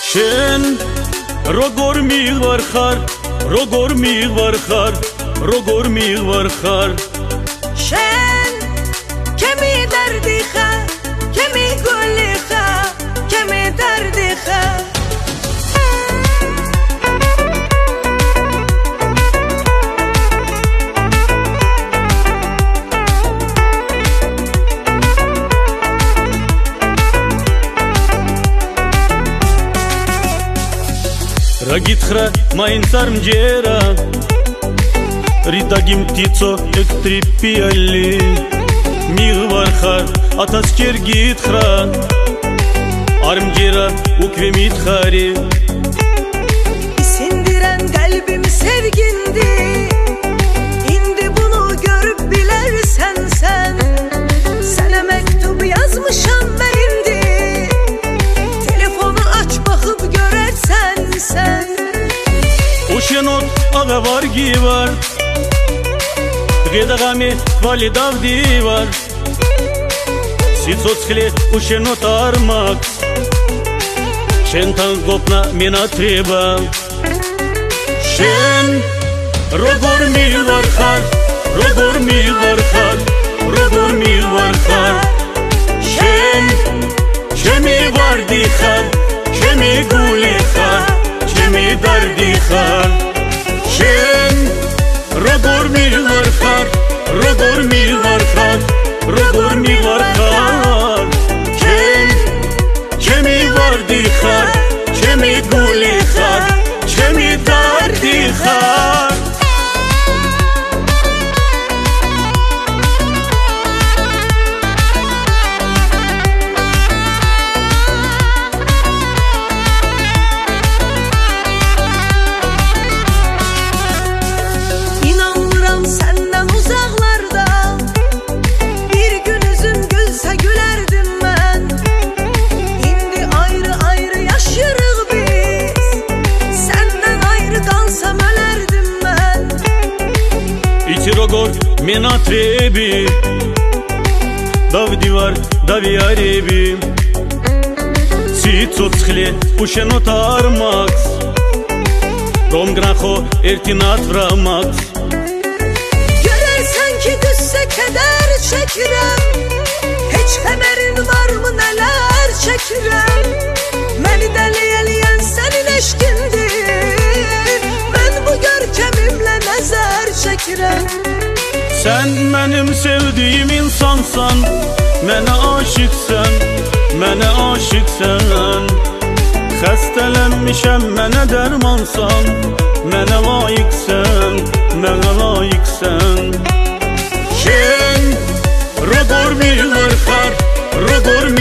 Şen rogor mi varkhar, rogor mi varkhar, rogor mi varkhar. Şen kemi derdi kha, kemi guli kha, kemi derdi kha. Ragitkhra main sarmjera Ridagim titso ektripiali Mig varkhar atasker gitkhra Armjera ukvemit khari Sindiren kalbim sevgindi. İndi bunu görüp bilersen sen. Sana mektup yazmışam ben indi. Telefonu aç bakıp görersen sen. Uşenot ağa var givar Gıdagami validav divar Sitsotskhli uşenot armak Şen tangopna mina treba Şen rogor mi varkhar, rogor mi varkhar, rogor mi varkhar. Şen kemi vardi khar, kemi guli khar, kemi dardi khar. Şen rogor mi varkhar, rogor mi varkhar, rogor mi varkhar. Şen kemi vardi khar, kemi guli khar, kemi dardi khar. Rogor mena trebi Dav divar dav yarebi Sitsotskhli uşenot armaks Rom graho ertinat vramaks Görersen ki düşse keder çekirem. Hiç haberin var mı neler çekirem. Beni deliyeleyen senin eşkindir. Ben bu görkemimle nazar çekirem. Sen benim sevdiğim insansan Mene aşıksan, mene aşıksan Xəstələnmişəm mene dermansan Mene layıksan, mene layıksan Şen rogor mi varkhar, rogor